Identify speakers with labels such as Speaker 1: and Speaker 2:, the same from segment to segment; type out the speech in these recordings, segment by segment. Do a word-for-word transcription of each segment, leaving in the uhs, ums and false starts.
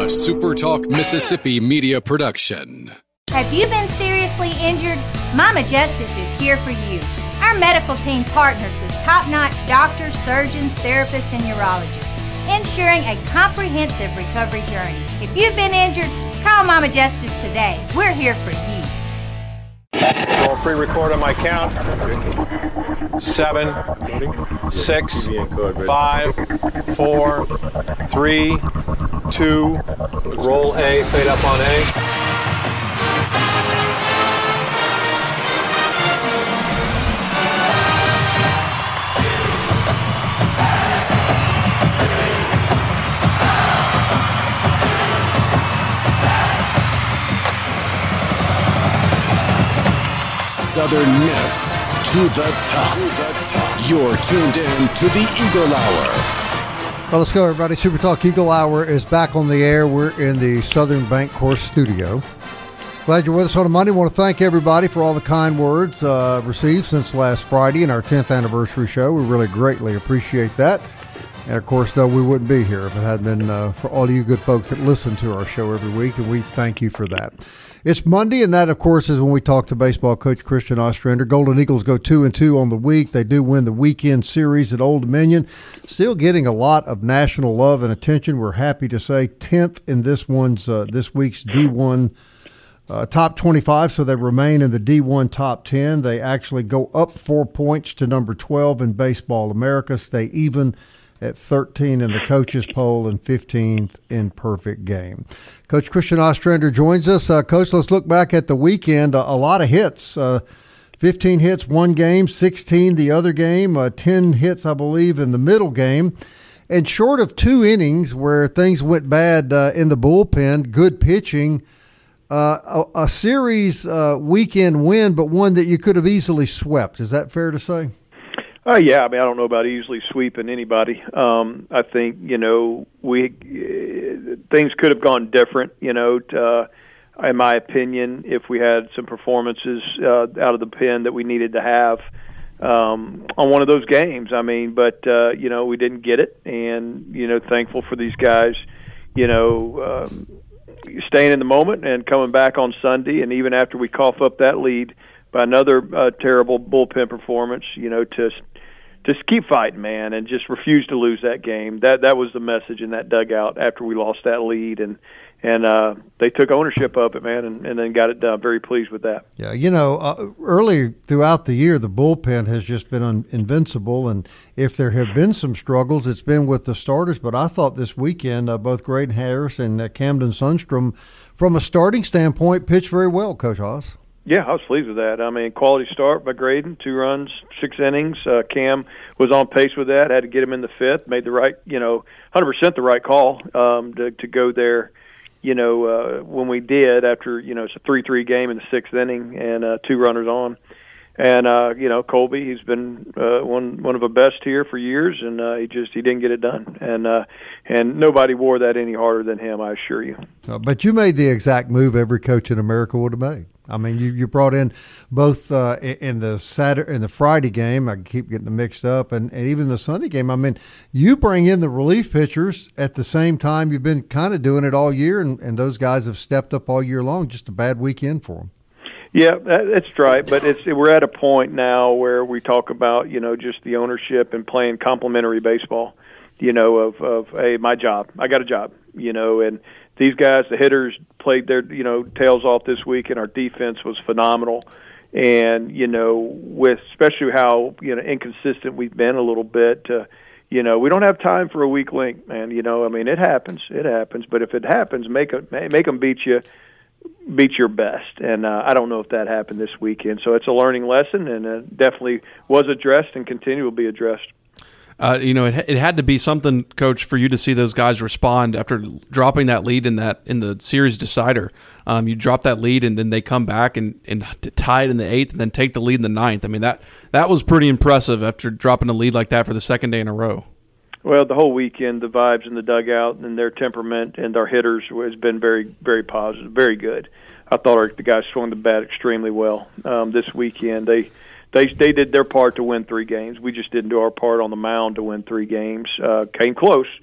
Speaker 1: A Super Talk Mississippi media production.
Speaker 2: Have you been seriously injured? Mama Justice is here for you. Our medical team partners with top-notch doctors, surgeons, therapists, and urologists, ensuring a comprehensive recovery journey. If you've been injured, call Mama Justice today. We're here for you.
Speaker 3: I'll pre-record on my count. Seven, six, five, four, three, two, roll A, fade up on A.
Speaker 1: Southern Miss to the top. To the top. You're tuned in to the Eagle Hour.
Speaker 4: Well, let's go, everybody. Super Talk Eagle Hour is back on the air. We're in the Southern Bank Course studio. Glad you're with us on a Monday. I want to thank everybody for all the kind words uh, received since last Friday in our tenth anniversary show. We really greatly appreciate that. And, of course, though, we wouldn't be here if it hadn't been uh, for all of you good folks that listen to our show every week, and we thank you for that. It's Monday, and that, of course, is when we talk to baseball coach Christian Ostrander. Golden Eagles go two and two on the week. They do win the weekend series at Old Dominion. Still getting a lot of national love and attention. We're happy to say tenth in this one's uh, this week's D one uh, top twenty-five, so they remain in the D one top ten. They actually go up four points to number twelve in Baseball America. Stay even at thirteen in the coaches poll and fifteenth in perfect game. Coach Christian Ostrander joins us. Uh, Coach, let's look back at the weekend. Uh, a lot of hits. Uh, fifteen hits one game, sixteen the other game, uh, ten hits, I believe, in the middle game. And short of two innings where things went bad uh, in the bullpen, good pitching, uh, a, a series uh, weekend win, but one that you could have easily swept. Is that fair to say?
Speaker 5: Uh, yeah, I mean, I don't know about easily sweeping anybody. Um, I think, you know, we uh, things could have gone different, you know, to, uh, in my opinion, if we had some performances uh, out of the pen that we needed to have um, on one of those games. I mean, but, uh, you know, we didn't get it, and, you know, thankful for these guys, you know, um, staying in the moment and coming back on Sunday, and even after we cough up that lead by another uh, terrible bullpen performance, you know, to just keep fighting, man, and just refuse to lose that game. That that was the message in that dugout after we lost that lead, and and uh, they took ownership of it, man, and, and then got it done. Very pleased with that.
Speaker 4: Yeah, you know, uh, early throughout the year, the bullpen has just been un- invincible, and if there have been some struggles, it's been with the starters. But I thought this weekend, uh, both Graydon Harris and uh, Camden Sundstrom, from a starting standpoint, pitched very well, Coach Oz.
Speaker 5: Yeah, I was pleased with that. I mean, quality start by Graydon, two runs, six innings. Uh, Cam was on pace with that. Had to get him in the fifth. Made the right, you know, one hundred percent the right call um, to to go there. You know, uh, when we did after, you know, it's a three three game in the sixth inning and uh, two runners on. And uh, you know, Colby, he's been uh, one one of the best here for years, and uh, he just he didn't get it done. And uh, and nobody wore that any harder than him, I assure you.
Speaker 4: Uh, but you made the exact move every coach in America would have made. I mean, you, you brought in both uh, in the Saturday in the Friday game. I keep getting them mixed up, and, and even the Sunday game. I mean, you bring in the relief pitchers at the same time. You've been kind of doing it all year, and, and those guys have stepped up all year long. Just a bad weekend for them.
Speaker 5: Yeah, that's right. But it's we're at a point now where we talk about, you know, just the ownership and playing complementary baseball. You know, of of hey, my job, I got a job. You know, and these guys, the hitters, played their, you know, tails off this week, and our defense was phenomenal. And, you know, with especially how, you know, inconsistent we've been a little bit, uh, you know, we don't have time for a weak link, man. You know, I mean, it happens. It happens. But if it happens, make a, make them beat you, beat your best. And uh, I don't know if that happened this weekend. So it's a learning lesson, and it definitely was addressed and continue to be addressed.
Speaker 6: Uh, you know, it, it had to be something, Coach, for you to see those guys respond after dropping that lead in that in the series decider. Um, you drop that lead, and then they come back and, and tie it in the eighth, and then take the lead in the ninth. I mean, that that was pretty impressive after dropping a lead like that for the second day in a row.
Speaker 5: Well, the whole weekend, the vibes in the dugout and their temperament and our hitters has been very, very positive, very good. I thought our, the guys swung the bat extremely well um, this weekend. They. They they did their part to win three games. We just didn't do our part on the mound to win three games. Uh, came close,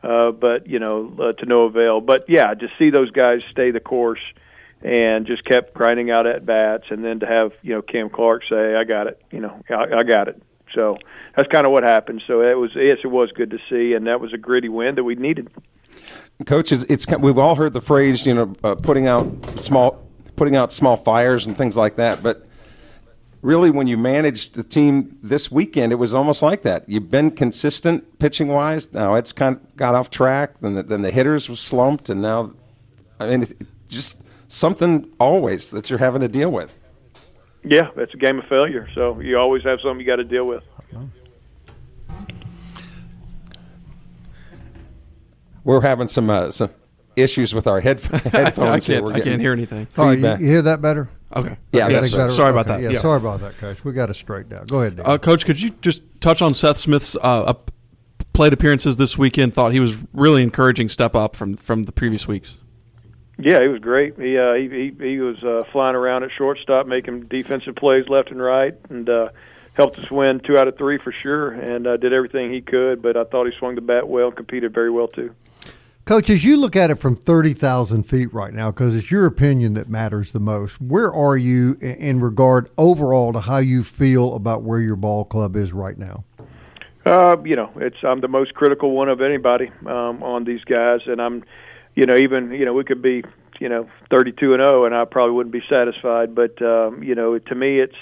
Speaker 5: uh, but you know, uh, to no avail. But yeah, to see those guys stay the course and just kept grinding out at bats, and then to have you know Cam Clark say, "I got it," you know, I, I got it. So that's kind of what happened. So it was, yes, it was good to see, and that was a gritty win that we needed.
Speaker 7: Coach, it's, it's we've all heard the phrase, you know, uh, putting out small, putting out small fires and things like that. But really, when you managed the team this weekend, it was almost like that. You've been consistent pitching wise. Now it's kind of got off track. Then the, then the hitters were slumped, and now, I mean, it's just something always that you're having to deal with.
Speaker 5: Yeah, that's a game of failure. So you always have something you got to deal with.
Speaker 7: We're having some uh, some issues with our head, headphones.
Speaker 6: I can't,
Speaker 7: here.
Speaker 6: I can't hear anything.
Speaker 4: All right, you, you hear that better?
Speaker 6: Okay.
Speaker 7: Yeah,
Speaker 6: yeah
Speaker 7: that's
Speaker 6: sorry,
Speaker 7: better.
Speaker 6: sorry about
Speaker 4: Okay,
Speaker 6: that.
Speaker 4: Yeah,
Speaker 6: Yeah,
Speaker 4: sorry about that, Coach. We got it straightened out. Go ahead, Dave.
Speaker 6: Uh, Coach, could you just touch on Seth Smith's uh, up plate appearances this weekend? Thought he was really encouraging step up from from the previous weeks.
Speaker 5: Yeah, he was great. He uh, he, he he was uh, flying around at shortstop, making defensive plays left and right, and uh, helped us win two out of three for sure. And uh, did everything he could. But I thought he swung the bat well, and competed very well too.
Speaker 4: Coach, as you look at it from thirty thousand feet right now, because it's your opinion that matters the most, where are you in regard overall to how you feel about where your ball club is right now?
Speaker 5: Uh, you know, it's I'm the most critical one of anybody um, on these guys, and I'm, you know, even you know we could be, you know, thirty-two and oh, and I probably wouldn't be satisfied. But um, you know, to me, it's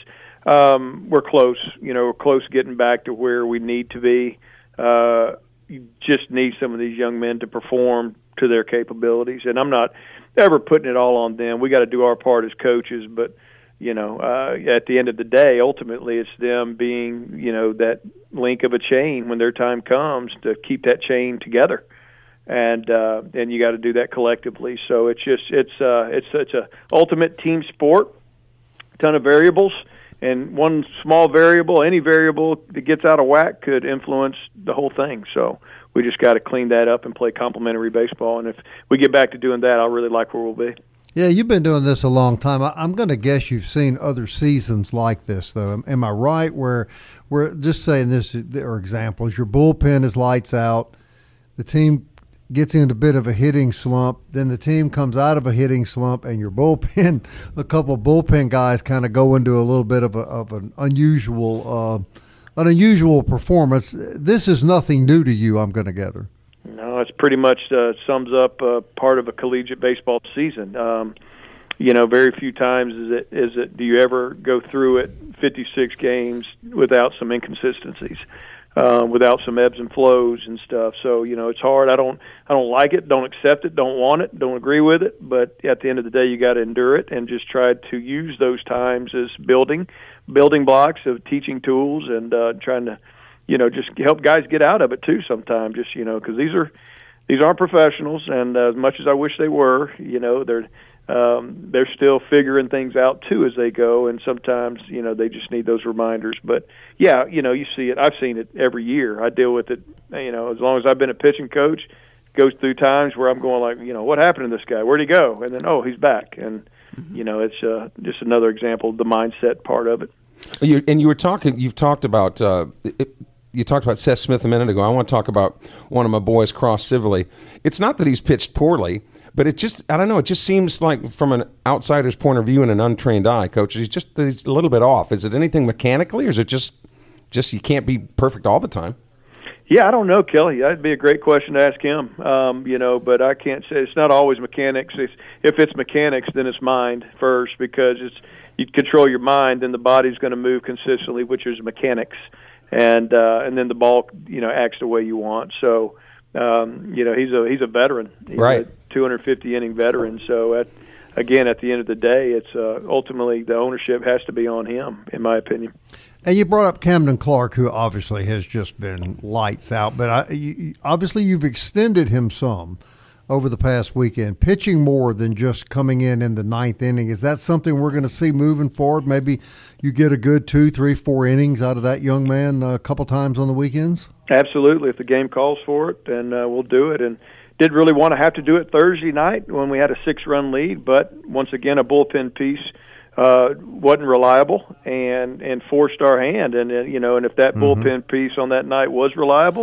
Speaker 5: um, we're close. You know, we're close getting back to where we need to be. Uh, you just need some of these young men to perform to their capabilities, and I'm not ever putting it all on them. We got to do our part as coaches, but you know, uh, at the end of the day, ultimately, it's them being, you know, that link of a chain when their time comes to keep that chain together, and uh, and you got to do that collectively. So it's just it's uh, it's such a ultimate team sport, ton of variables. And one small variable, any variable that gets out of whack could influence the whole thing. So we just got to clean that up and play complementary baseball. And if we get back to doing that, I'll really like where we'll be.
Speaker 4: Yeah, you've been doing this a long time. I, I'm going to guess you've seen other seasons like this, though. Am, am I right? Where we're just saying this, there are examples. Your bullpen is lights out. The team gets into a bit of a hitting slump, then the team comes out of a hitting slump, and your bullpen, a couple of bullpen guys kind of go into a little bit of, a, of an unusual uh, an unusual performance. This is nothing new to you, I'm going to gather.
Speaker 5: No, it's pretty much uh, sums up uh, part of a collegiate baseball season. Um, you know, very few times is it is it do you ever go through it fifty-six games without some inconsistencies. Uh, without some ebbs and flows and stuff. So, you know, it's hard. I don't I don't like it, don't accept it, don't want it, don't agree with it. But at the end of the day, you got to endure it and just try to use those times as building, building blocks of teaching tools and uh, trying to, you know, just help guys get out of it too sometimes. Just, you know, because these are, these aren't professionals. And uh, as much as I wish they were, you know, they're, Um, they're still figuring things out too as they go, and sometimes you know they just need those reminders. But yeah, you know you see it. I've seen it every year. I deal with it. You know, as long as I've been a pitching coach, it goes through times where I'm going like, you know, what happened to this guy? Where'd he go? And then oh, he's back. And you know, it's uh, just another example of the mindset part of it.
Speaker 7: You, and you were talking. You've talked about. Uh, it, You talked about Seth Smith a minute ago. I want to talk about one of my boys, Cross Civilly. It's not that he's pitched poorly. But it just, I don't know, it just seems like from an outsider's point of view and an untrained eye, Coach, he's just he's a little bit off. Is it anything mechanically, or is it just, just you can't be perfect all the time?
Speaker 5: Yeah, I don't know, Kelly. That'd be a great question to ask him, um, you know, but I can't say. It's not always mechanics. It's, if it's mechanics, then it's mind first, because it's you control your mind, then the body's going to move consistently, which is mechanics, and uh, and then the ball, you know, acts the way you want. So, um, you know, he's a he's a veteran. He's
Speaker 7: right.
Speaker 5: a two hundred fifty inning veteran. So, at, again, at the end of the day, it's uh, ultimately the ownership has to be on him, in my opinion.
Speaker 4: And you brought up Camden Clark, who obviously has just been lights out. But I, you, obviously you've extended him some over the past weekend, pitching more than just coming in in the ninth inning. Is that something we're going to see moving forward? Maybe you get a good two, three, four innings out of that young man a couple times on the weekends? Absolutely.
Speaker 5: If the game calls for it, then uh, we'll do it. And didn't really want to have to do it Thursday night when we had a six-run lead, but once again, a bullpen piece uh, wasn't reliable and, and forced our hand. And, uh, you know, and if that mm-hmm. bullpen piece on that night was reliable,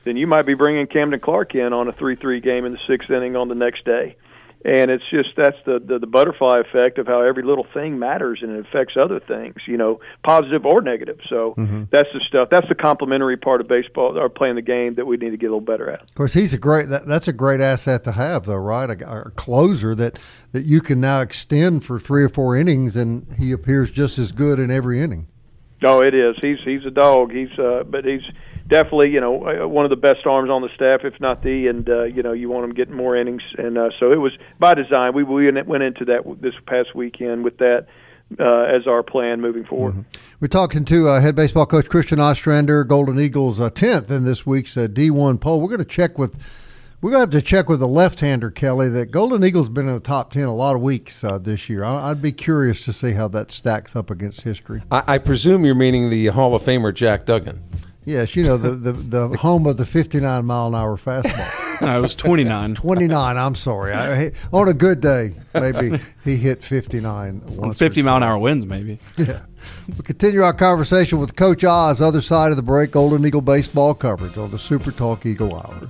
Speaker 5: then you might be bringing Camden Clark in on a three three game in the sixth inning on the next day. And it's just that's the, the, the butterfly effect of how every little thing matters and it affects other things, you know, positive or negative. So mm-hmm. that's the stuff. That's the complementary part of baseball or playing the game that we need to get a little better at.
Speaker 4: Of course, he's a great. That, that's a great asset to have, though, right? A, a closer that that you can now extend for three or four innings, and he appears just as good in every inning.
Speaker 5: Oh, it is. He's he's a dog. He's uh, but he's. Definitely, you know, one of the best arms on the staff, if not the, and, uh, you know, you want him getting more innings. And uh, so it was by design. We, we went into that this past weekend with that uh, as our plan moving forward.
Speaker 4: Mm-hmm. We're talking to uh, head baseball coach Christian Ostrander, Golden Eagles uh, tenth in this week's uh, D one poll. We're going to check with We're going to have to check with the left-hander, Kelly, that Golden Eagles been in the top ten a lot of weeks uh, this year. I'd be curious to see how that stacks up against history.
Speaker 7: I, I presume you're meaning the Hall of Famer Jack Duggan.
Speaker 4: Yes, you know, the, the, the home of the fifty-nine mile an hour fastball.
Speaker 6: No, it was twenty-nine.
Speaker 4: twenty-nine, I'm sorry. I, on a good day, maybe he hit fifty-nine. Once
Speaker 6: fifty mile an hour winds, maybe.
Speaker 4: Yeah. We'll continue our conversation with Coach Oz, other side of the break, Golden Eagle baseball coverage on the Super Talk Eagle Hour.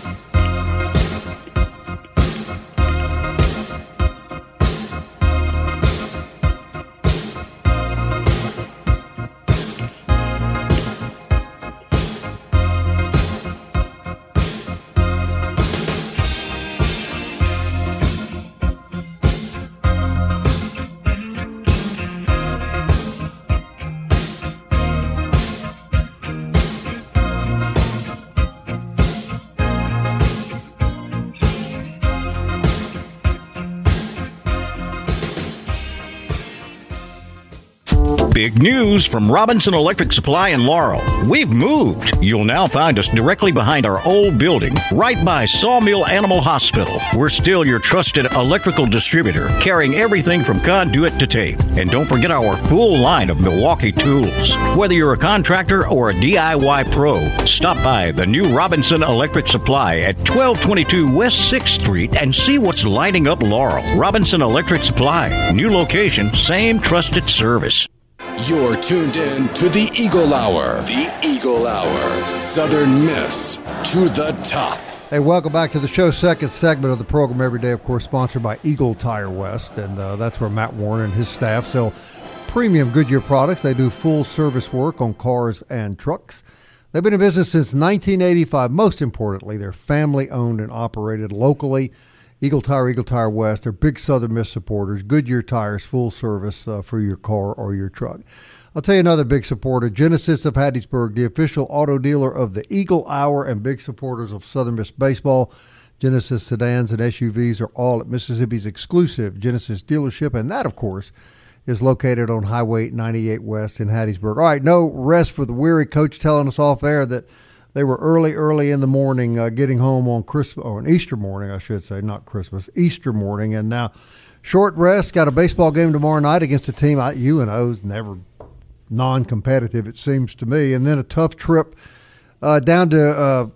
Speaker 8: Big news from Robinson Electric Supply in Laurel. We've moved. You'll now find us directly behind our old building, right by Sawmill Animal Hospital. We're still your trusted electrical distributor, carrying everything from conduit to tape. And don't forget our full line of Milwaukee tools. Whether you're a contractor or a D I Y pro, stop by the new Robinson Electric Supply at twelve twenty-two West sixth Street and see what's lighting up Laurel. Robinson Electric Supply. New location, same trusted service.
Speaker 1: You're tuned in to the Eagle Hour. The Eagle Hour. Southern Miss to the top.
Speaker 4: Hey, welcome back to the show. Second segment of the program every day, of course, sponsored by Eagle Tire West. And uh, that's where Matt Warren and his staff sell premium Goodyear products. They do full service work on cars and trucks. They've been in business since nineteen eighty-five. Most importantly, they're family owned and operated locally. Eagle Tire, Eagle Tire West, they're big Southern Miss supporters. Goodyear Tires, full service uh, for your car or your truck. I'll tell you another big supporter, Genesis of Hattiesburg, the official auto dealer of the Eagle Hour and big supporters of Southern Miss baseball. Genesis sedans and S U Vs are all at Mississippi's exclusive Genesis dealership, and that, of course, is located on Highway ninety-eight West in Hattiesburg. All right, no rest for the weary. Coach telling us off air that they were early, early in the morning uh, getting home on Christmas, or an Easter morning, I should say, not Christmas, Easter morning. And now short rest, got a baseball game tomorrow night against a team, I, U N O's never non-competitive, it seems to me. And then a tough trip uh, down to uh,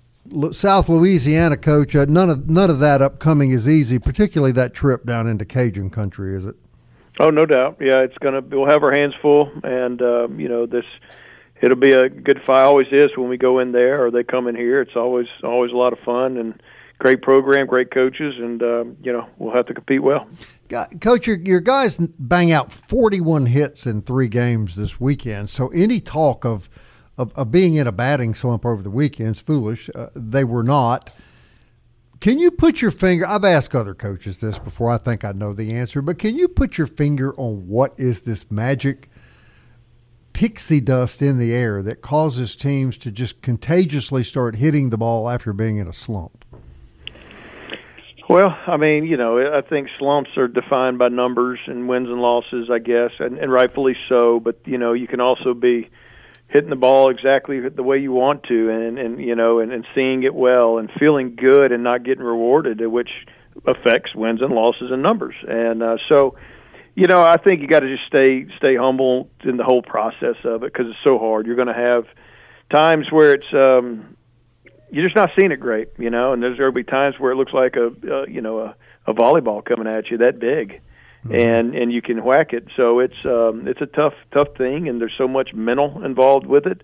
Speaker 4: South Louisiana, Coach. Uh, none of none of that upcoming is easy, particularly that trip down into Cajun country, is it?
Speaker 5: Oh, no doubt. Yeah, it's gonna. We'll have our hands full, and um, you know this. It'll be a good fight. Always is when we go in there or they come in here. It's always always a lot of fun and great program, great coaches, and um, you know we'll have to compete well.
Speaker 4: Coach, your your guys bang out forty-one hits in three games this weekend. So any talk of of, of being in a batting slump over the weekend is foolish. Uh, they were not. Can you put your finger? I've asked other coaches this before. I think I know the answer, but can you put your finger on what is this magic pixie dust in the air that causes teams to just contagiously start hitting the ball after being in a slump?
Speaker 5: Well, I mean, you know, I think slumps are defined by numbers and wins and losses, I guess, and, and rightfully so. But, you know, you can also be hitting the ball exactly the way you want to and, and you know, and, and seeing it well and feeling good and not getting rewarded, which affects wins and losses and numbers. And uh, so, you know, I think you got to just stay stay humble in the whole process of it because it's so hard. You're going to have times where it's um, you're just not seeing it great, you know, and there's going to be times where it looks like a, a you know a, a volleyball coming at you that big, mm-hmm. and and you can whack it. So it's um, it's a tough tough thing, and there's so much mental involved with it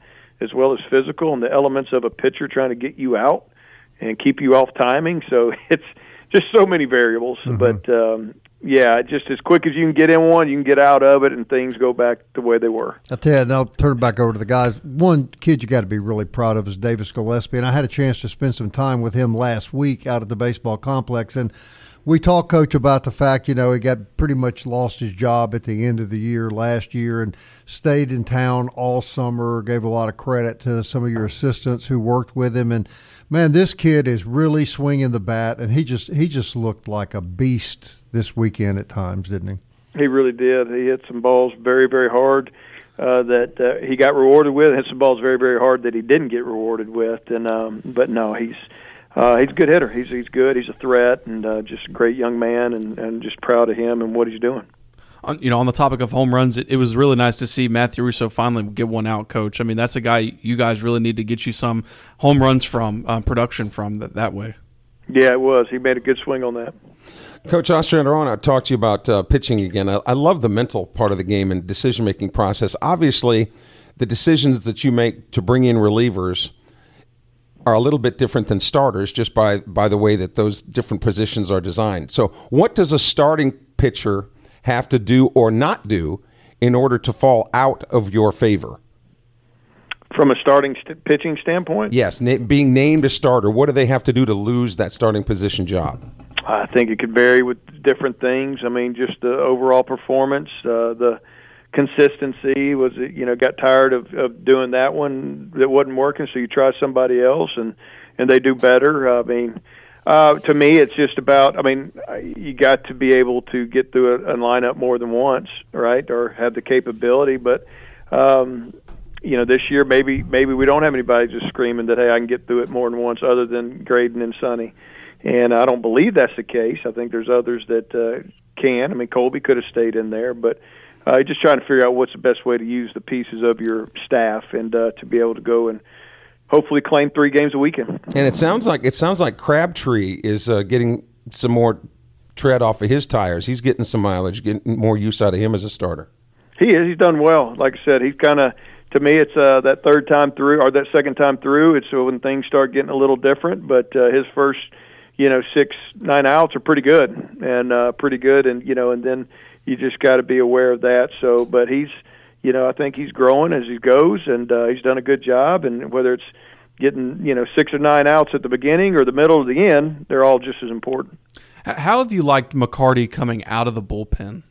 Speaker 5: as well as physical, and the elements of a pitcher trying to get you out and keep you off timing. So it's just so many variables. Mm-hmm. But, um, yeah, just as quick as you can get in one, you can get out of it, and things go back the way they were.
Speaker 4: I'll tell you, and I'll turn it back over to the guys. One kid you got to be really proud of is Davis Gillespie, and I had a chance to spend some time with him last week out at the baseball complex, and we talked, Coach, about the fact, you know, he got pretty much lost his job at the end of the year last year and stayed in town all summer, gave a lot of credit to some of your assistants who worked with him, and man, this kid is really swinging the bat, and he just he just looked like a beast this weekend at times, didn't he?
Speaker 5: He really did. He hit some balls very, very hard uh, that uh, he got rewarded with, and hit some balls very, very hard that he didn't get rewarded with. And um, but no, he's uh, he's a good hitter. He's he's good. He's a threat, and uh, just a great young man, and, and just proud of him and what he's doing.
Speaker 6: On, you know, on the topic of home runs, it, it was really nice to see Matthew Russo finally get one out, Coach. I mean, that's a guy you guys really need to get you some home runs from, uh, production from that, that way.
Speaker 5: Yeah, it was. He made a good swing on that.
Speaker 7: Coach Ostrander, I want to talk to you about uh, pitching again. I, I love the mental part of the game and decision-making process. Obviously, the decisions that you make to bring in relievers are a little bit different than starters just by, by the way that those different positions are designed. So what does a starting pitcher have to do or not do in order to fall out of your favor?
Speaker 5: From a starting st- pitching standpoint?
Speaker 7: Yes, na- being named a starter, what do they have to do to lose that starting position job?
Speaker 5: I think it could vary with different things. I mean, just the overall performance, uh, the consistency. Was it, you know, got tired of, of doing that one that wasn't working, so you try somebody else, and, and they do better. I mean, Uh, to me, it's just about, I mean, you got to be able to get through a, a lineup more than once, right, or have the capability. But, um, you know, this year maybe maybe we don't have anybody just screaming that, hey, I can get through it more than once other than Graydon and Sonny. And I don't believe that's the case. I think there's others that uh, can. I mean, Colby could have stayed in there. But uh, just trying to figure out what's the best way to use the pieces of your staff and uh, to be able to go and hopefully claim three games a weekend.
Speaker 7: And it sounds like it sounds like Crabtree is uh, getting some more tread off of his tires. He's getting some mileage, getting more use out of him as a starter.
Speaker 5: He is. He's done well. Like I said, he's kind of, to me, it's uh, that third time through or that second time through. It's when things start getting a little different. But uh, his first, you know, six, nine outs are pretty good and uh, pretty good. And, you know, and then you just got to be aware of that. So, but he's, you know, I think he's growing as he goes, and uh, he's done a good job. And whether it's getting, you know, six or nine outs at the beginning or the middle or the end, they're all just as important.
Speaker 6: How have you liked McCarty coming out of the bullpen?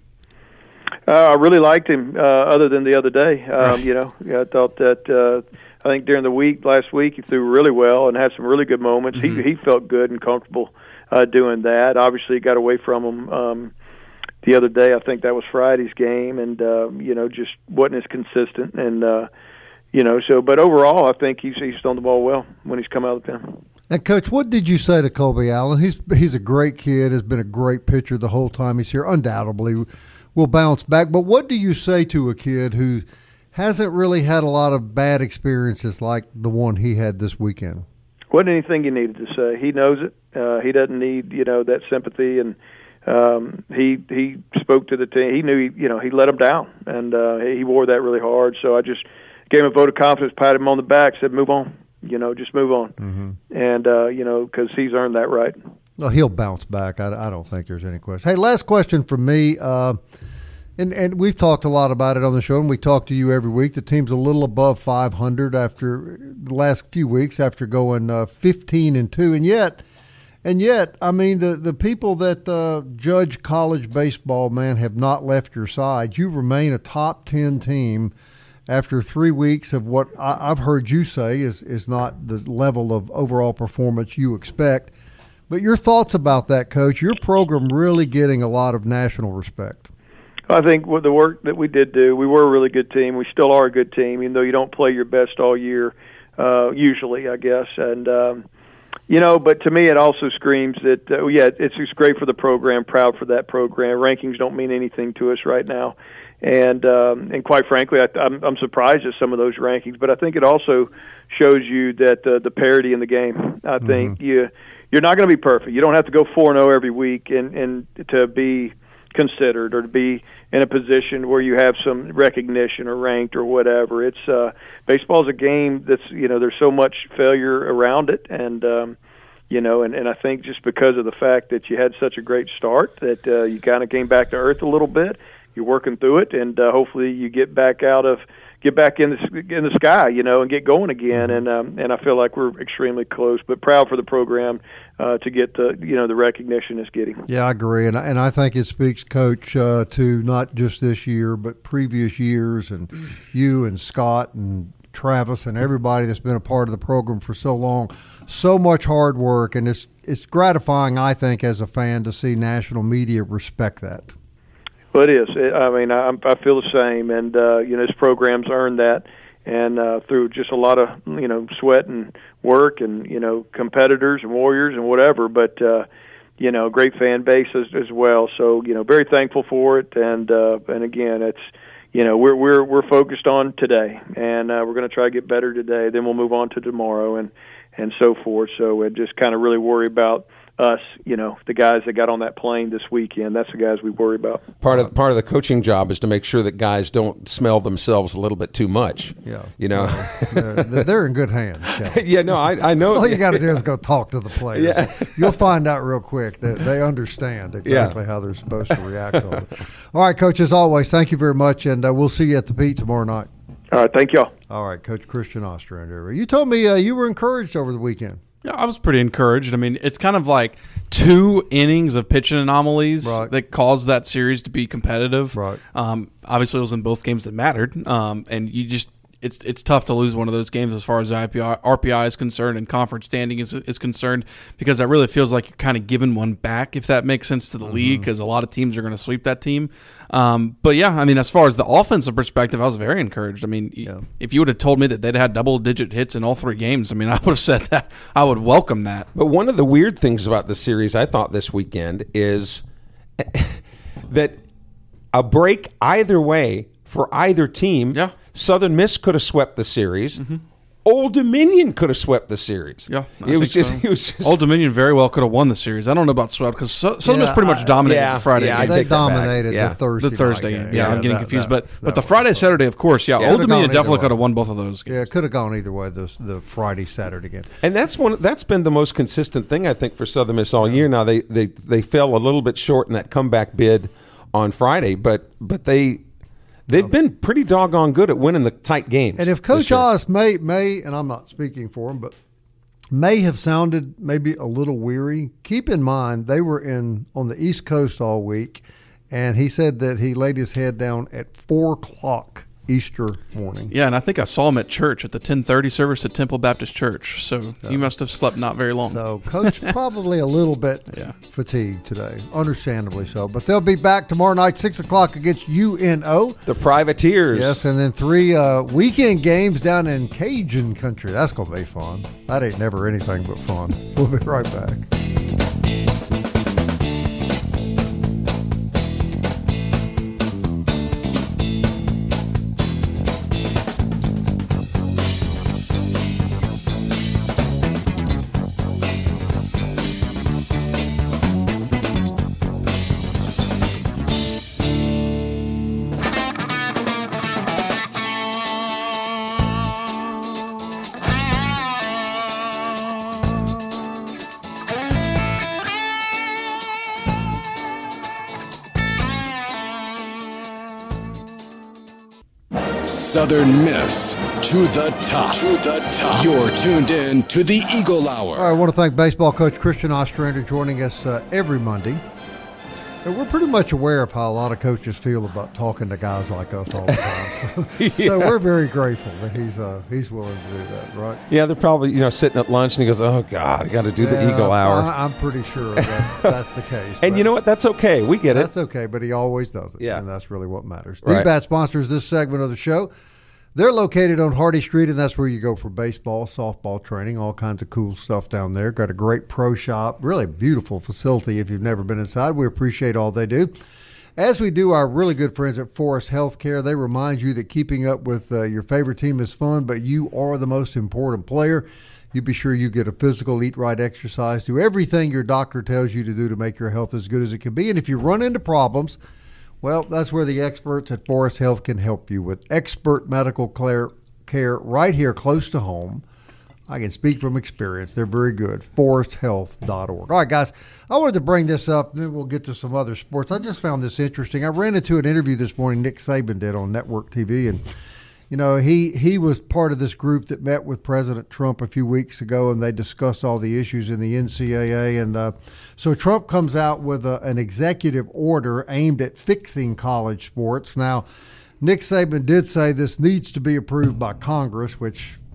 Speaker 5: Uh, I really liked him, uh, other than the other day. Um,
Speaker 6: right.
Speaker 5: You know, I thought that uh, I think during the week, last week, he threw really well and had some really good moments. Mm-hmm. He he felt good and comfortable uh, doing that. Obviously, got away from him um, the other day. I think that was Friday's game, and uh, you know, just wasn't as consistent. And uh, you know, so but overall, I think he's he's thrown the ball well when he's come out of the pen.
Speaker 4: And Coach, what did you say to Colby Allen? He's he's a great kid. Has been a great pitcher the whole time he's here. Undoubtedly, will bounce back. But what do you say to a kid who hasn't really had a lot of bad experiences like the one he had this weekend?
Speaker 5: Wasn't anything you needed to say. He knows it. Uh, he doesn't need, you know, that sympathy, and um, he he spoke to the team. He knew, he, you know, he let him down, and uh, he wore that really hard. So I just gave him a vote of confidence, patted him on the back, said, "Move on, you know, just move on," mm-hmm. and uh, you know, because he's earned that right.
Speaker 4: Well, he'll bounce back. I, I don't think there's any question. Hey, last question from me. Uh, And and we've talked a lot about it on the show, and we talk to you every week. The team's a little above five hundred after the last few weeks, after going uh, fifteen and two, and yet, and yet, I mean, the the people that uh, judge college baseball, man, have not left your side. You remain a top ten team after three weeks of what I, I've heard you say is is not the level of overall performance you expect. But your thoughts about that, Coach? Your program really getting a lot of national respect.
Speaker 5: I think with the work that we did do, we were a really good team. We still are a good team, even though you don't play your best all year, uh, usually, I guess. And, um, you know, but to me it also screams that, uh, yeah, it's, it's great for the program, proud for that program. Rankings don't mean anything to us right now. And um, and quite frankly, I, I'm, I'm surprised at some of those rankings. But I think it also shows you that uh, the parity in the game. I think mm-hmm. you, you're not going to be perfect. You don't have to go four and oh every week and, and to be – considered or to be in a position where you have some recognition or ranked or whatever. It's uh, baseball is a game that's, you know, there's so much failure around it, and um, you know, and, and I think just because of the fact that you had such a great start that uh, you kind of came back to earth a little bit. You're working through it, and uh, hopefully you get back out of get back in the in the sky, you know, and get going again. And um, and I feel like we're extremely close, but proud for the program uh, to get the you know the recognition it's getting.
Speaker 4: Yeah, I agree, and and I think it speaks, Coach, uh, to not just this year but previous years, and you and Scott and Travis and everybody that's been a part of the program for so long. So much hard work, and it's it's gratifying, I think, as a fan to see national media respect that.
Speaker 5: Well, it is. It, I mean, I, I feel the same, and uh, you know, this program's earned that, and uh, through just a lot of you know sweat and work, and you know, competitors and warriors and whatever. But uh, you know, great fan base as, as well. So you know, very thankful for it, and uh, and again, it's you know, we're we're we're focused on today, and uh, we're going to try to get better today. Then we'll move on to tomorrow, and and so forth. So I just kind of really worry about us, you know, the guys that got on that plane this weekend. That's the guys we worry about.
Speaker 7: Part of part of the coaching job is to make sure that guys don't smell themselves a little bit too much.
Speaker 4: Yeah,
Speaker 7: you know,
Speaker 4: uh, they're, they're in good hands. Yeah,
Speaker 7: yeah no, I, I know.
Speaker 4: All you got to do is go talk to the players.
Speaker 7: Yeah.
Speaker 4: You'll find out real quick that they understand exactly yeah. how they're supposed to react to it. All right, Coach, as always, thank you very much, and uh, we'll see you at the Pete tomorrow night.
Speaker 5: All right, thank y'all.
Speaker 4: All right, Coach Christian Ostrander. You told me uh, you were encouraged over the weekend.
Speaker 6: Yeah, I was pretty encouraged. I mean, it's kind of like two innings of pitching anomalies
Speaker 4: right. that
Speaker 6: caused that series to be competitive.
Speaker 4: Right.
Speaker 6: Um, obviously, it was in both games that mattered, um, and you just it's it's tough to lose one of those games as far as R P I, R P I is concerned and conference standing is is concerned, because that really feels like you're kind of giving one back, if that makes sense to the mm-hmm. league, because a lot of teams are going to sweep that team. Um, but yeah, I mean, as far as the offensive perspective, I was very encouraged. I mean, yeah. if you would have told me that they'd had double-digit hits in all three games, I mean, I would have said that. I would welcome that.
Speaker 7: But one of the weird things about the series, I thought this weekend, is that a break either way for either team.
Speaker 6: Yeah.
Speaker 7: Southern Miss could have swept the series.
Speaker 6: Mm-hmm.
Speaker 7: Old Dominion could have swept the series.
Speaker 6: Yeah,
Speaker 7: I it was just.
Speaker 6: So.
Speaker 7: It was just.
Speaker 6: Old Dominion very well could have won the series. I don't know about swept because Southern
Speaker 4: yeah,
Speaker 6: Miss pretty much dominated
Speaker 7: yeah,
Speaker 6: the Friday
Speaker 7: yeah,
Speaker 6: game.
Speaker 4: They dominated
Speaker 7: yeah.
Speaker 4: the Thursday.
Speaker 6: The Thursday
Speaker 4: game.
Speaker 6: game. Yeah,
Speaker 4: yeah,
Speaker 6: I'm getting
Speaker 4: that,
Speaker 6: confused,
Speaker 4: that,
Speaker 6: but
Speaker 4: that
Speaker 6: but the Friday Saturday, of course, yeah.
Speaker 4: yeah
Speaker 6: Old Dominion definitely
Speaker 4: way.
Speaker 6: could have won both of those games.
Speaker 4: Yeah, it could have gone either way. The the Friday Saturday game.
Speaker 7: And that's one. That's been the most consistent thing, I think, for Southern Miss all year. Now they they they fell a little bit short in that comeback bid on Friday, but but they. They've been pretty doggone good at winning the tight games.
Speaker 4: And if Coach Oz may, may, and I'm not speaking for him, but may have sounded maybe a little weary, keep in mind they were in on the East Coast all week, and he said that he laid his head down at four o'clock Easter morning.
Speaker 6: Yeah, and I think I saw him at church at the ten thirty service at Temple Baptist Church. So yeah. he must have slept not very long.
Speaker 4: So Coach probably a little bit
Speaker 6: yeah.
Speaker 4: fatigued today, understandably so. But they'll be back tomorrow night, six o'clock against U N O.
Speaker 7: The Privateers.
Speaker 4: Yes, and then three uh, weekend games down in Cajun country. That's going to be fun. That ain't never anything but fun. We'll be right back.
Speaker 1: Southern Miss to the top. To the top. You're tuned in to the Eagle Hour.
Speaker 4: All right, I want to thank baseball coach Christian Ostrander joining us uh, every Monday. And we're pretty much aware of how a lot of coaches feel about talking to guys like us all the time. So, yeah. so we're very grateful that he's uh, he's willing to do that, right?
Speaker 7: Yeah, they're probably you know sitting at lunch and he goes, "Oh God, I got to do
Speaker 4: yeah,
Speaker 7: the Eagle Hour."
Speaker 4: I, I'm pretty sure that's that's the case.
Speaker 7: And you know what? That's okay. We get
Speaker 4: that's
Speaker 7: it.
Speaker 4: That's okay, but he always does it.
Speaker 7: Yeah,
Speaker 4: and that's really what matters.
Speaker 7: Right.
Speaker 4: D BAT sponsors this segment of the show. They're located on Hardy Street, and that's where you go for baseball, softball training, all kinds of cool stuff down there. Got a great pro shop, really beautiful facility if you've never been inside. We appreciate all they do. As we do our really good friends at Forest Healthcare, they remind you that keeping up with uh, your favorite team is fun, but you are the most important player. You be sure you get a physical, eat right exercise, do everything your doctor tells you to do to make your health as good as it can be. And if you run into problems, well, that's where the experts at Forest Health can help you with expert medical care right here close to home. I can speak from experience. They're very good. forest health dot org. All right, guys, I wanted to bring this up, and then we'll get to some other sports. I just found this interesting. I ran into an interview this morning Nick Saban did on Network T V, and, you know, he, he was part of this group that met with President Trump a few weeks ago, and they discussed all the issues in the N C double A. And uh, so Trump comes out with a, an executive order aimed at fixing college sports. Now, Nick Saban did say this needs to be approved by Congress, which –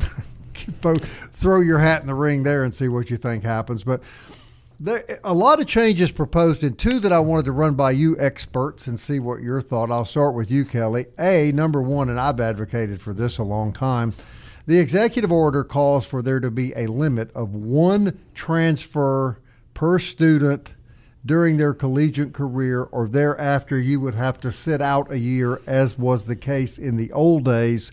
Speaker 4: throw your hat in the ring there and see what you think happens. But there, a lot of changes proposed, and two that I wanted to run by you experts and see what your thought. I'll start with you, Kelly. A, number one, and I've advocated for this a long time, the executive order calls for there to be a limit of one transfer per student during their collegiate career, or thereafter you would have to sit out a year, as was the case in the old days.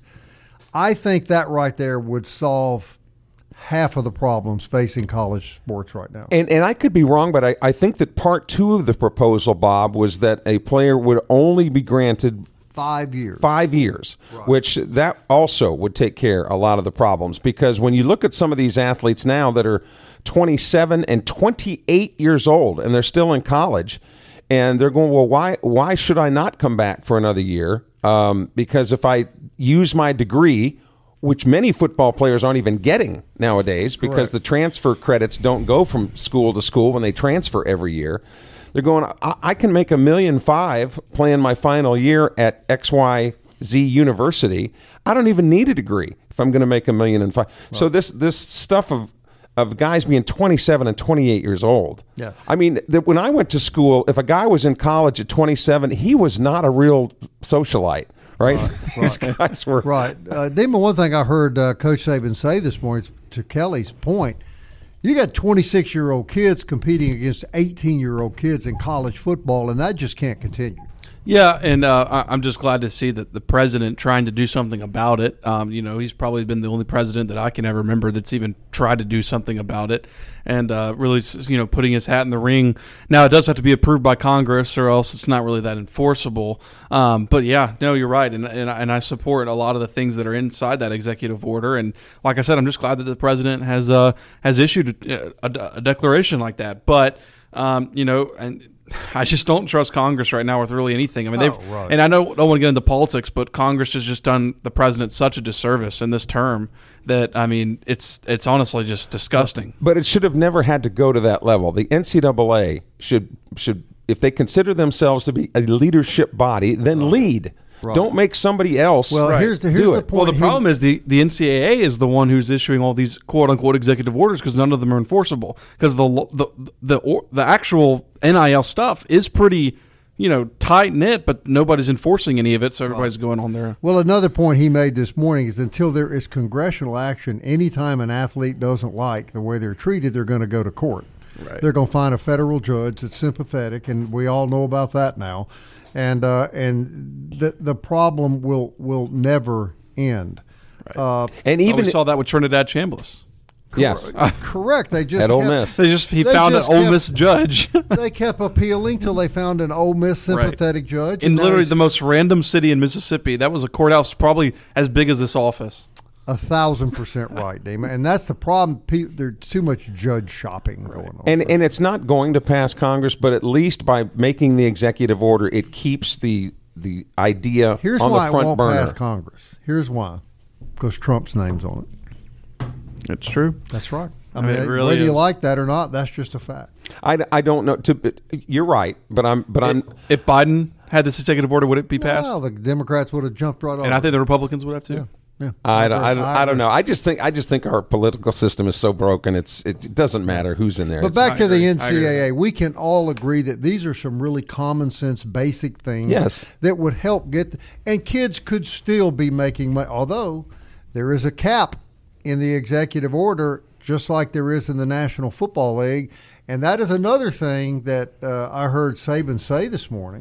Speaker 4: I think that right there would solve half of the problems facing college sports right now.
Speaker 7: And and I could be wrong, but I, I think that part two of the proposal, Bob, was that a player would only be granted
Speaker 4: five years.
Speaker 7: Five years, right. Which that also would take care of a lot of the problems. Because when you look at some of these athletes now that are twenty-seven and twenty-eight years old, and they're still in college, and they're going, well, why why should I not come back for another year? Um, because if I use my degree, which many football players aren't even getting nowadays, because Correct. The transfer credits don't go from school to school when they transfer every year, they're going, I, I can make a million five playing my final year at X Y Z university. I don't even need a degree if I'm going to make a million and five. Right. So this this stuff of of guys being twenty-seven and twenty-eight years old.
Speaker 4: Yeah.
Speaker 7: I mean, that when I went to school, if a guy was in college at twenty-seven, he was not a real socialite, right?
Speaker 4: right
Speaker 7: These
Speaker 4: right.
Speaker 7: guys were.
Speaker 4: Right. Uh, Damon, one thing I heard uh, Coach Saban say this morning, to Kelly's point, you got twenty-six-year-old kids competing against eighteen-year-old kids in college football, and that just can't continue.
Speaker 6: Yeah, and uh, I- I'm just glad to see that the president trying to do something about it. Um, you know, he's probably been the only president that I can ever remember that's even tried to do something about it, and uh, really, you know, putting his hat in the ring. Now, it does have to be approved by Congress, or else it's not really that enforceable. Um, but yeah, no, you're right, and, and and I support a lot of the things that are inside that executive order. And like I said, I'm just glad that the president has uh, has issued a, a, a declaration like that. But um, you know, and. I just don't trust Congress right now with really anything. I mean, they've,
Speaker 4: oh, right.
Speaker 6: and I know, don't want to get into politics, but Congress has just done the president such a disservice in this term that, I mean, it's it's honestly just disgusting.
Speaker 7: But it should have never had to go to that level. The N C double A should, should if they consider themselves to be a leadership body, then lead. Right. Don't make somebody else
Speaker 4: well,
Speaker 7: right.
Speaker 4: here's the, here's
Speaker 7: do
Speaker 4: the
Speaker 7: it.
Speaker 4: point.
Speaker 6: Well, the problem is the, the N C double A is the one who's issuing all these quote-unquote executive orders because none of them are enforceable. Because the the the, or, the actual N I L stuff is pretty, you know, tight-knit, but nobody's enforcing any of it, so everybody's going on there.
Speaker 4: Well, another point he made this morning is until there is congressional action, anytime an athlete doesn't like the way they're treated, they're going to go to court.
Speaker 6: Right.
Speaker 4: They're going to find a federal judge that's sympathetic, and we all know about that now. And uh, and the the problem will will never end.
Speaker 6: Right.
Speaker 4: Uh,
Speaker 7: and
Speaker 6: Well,
Speaker 7: even
Speaker 6: we saw that with Trinidad Chambliss.
Speaker 7: yes,
Speaker 4: correct. They just
Speaker 7: at Ole
Speaker 4: kept,
Speaker 7: Miss.
Speaker 6: They just he
Speaker 4: They
Speaker 6: found
Speaker 4: just
Speaker 6: an Ole
Speaker 4: kept-
Speaker 6: Miss judge
Speaker 4: They kept appealing till they found an Ole Miss sympathetic judge.
Speaker 6: in
Speaker 4: and now
Speaker 6: literally
Speaker 4: he's
Speaker 6: the most random city in Mississippi. That was a courthouse probably as big as this office.
Speaker 4: a thousand percent right, Damon. And that's the problem. Pe- There's too much judge shopping going on.
Speaker 7: And and it's not going to pass Congress, but at least by making the executive order, it keeps the the idea
Speaker 4: Here's
Speaker 7: on
Speaker 4: why
Speaker 7: the front
Speaker 4: it won't
Speaker 7: burner.
Speaker 4: pass Congress. Here's why. Because Trump's name's on it.
Speaker 6: It's true.
Speaker 4: That's right. I,
Speaker 6: I
Speaker 4: mean,
Speaker 6: mean, it really
Speaker 4: whether you
Speaker 6: is.
Speaker 4: like that or not, that's just a fact.
Speaker 7: I, I don't know. To, you're right, but I'm but I'm.
Speaker 6: If Biden had this executive order, would it be passed?
Speaker 4: Well, the Democrats would have jumped right on.
Speaker 6: And I think the Republicans would have too.
Speaker 4: Yeah. Yeah.
Speaker 7: I don't, I,
Speaker 4: agree.
Speaker 7: don't, I don't know. I just think I just think our political system is so broken. It's it doesn't matter who's in there.
Speaker 4: But
Speaker 7: It's-
Speaker 4: back to the
Speaker 6: agree.
Speaker 4: N
Speaker 6: I
Speaker 4: C
Speaker 6: agree.
Speaker 4: double A, we can all agree that these are some really common sense, basic things
Speaker 7: Yes.
Speaker 4: that would help get, and kids could still be making money. Although there is a cap in the executive order, just like there is in the National Football League, and that is another thing that uh, I heard Saban say this morning.